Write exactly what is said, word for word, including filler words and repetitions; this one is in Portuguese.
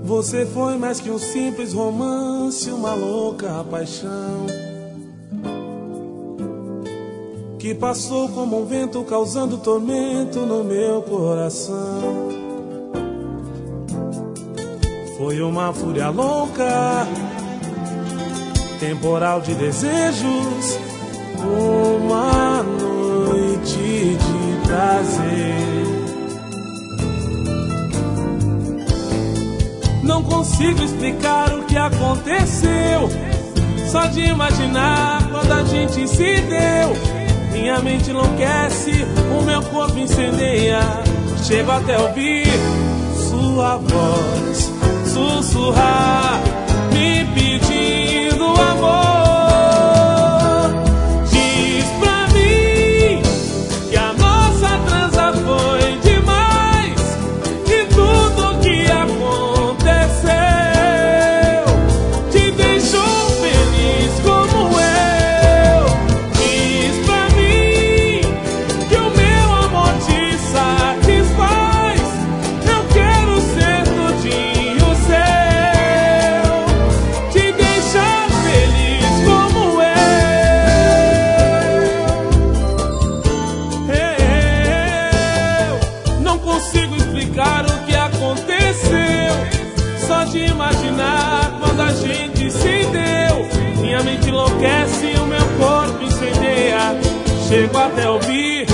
Você foi mais que um simples romance, uma louca paixão que passou como um vento, causando tormento no meu coração. Foi uma fúria louca, temporal de desejos, uma noite de prazer. Não consigo explicar o que aconteceu, só de imaginar quando a gente se deu. Minha mente enlouquece, o meu corpo incendeia. Chego até ouvir sua voz sussurrar, me pedindo amor. Diz pra mim que a nossa transa foi demais, que tudo que aconteceu te deixou feliz como eu. Diz pra mim que o meu amor te satisfaz, eu quero ser tudinho seu, te deixar feliz como eu. Eu não consigo explicar o que aconteceu, só de imaginar quando a gente se deu. Minha mente enlouquece e o meu corpo incendeia. Chego até ouvir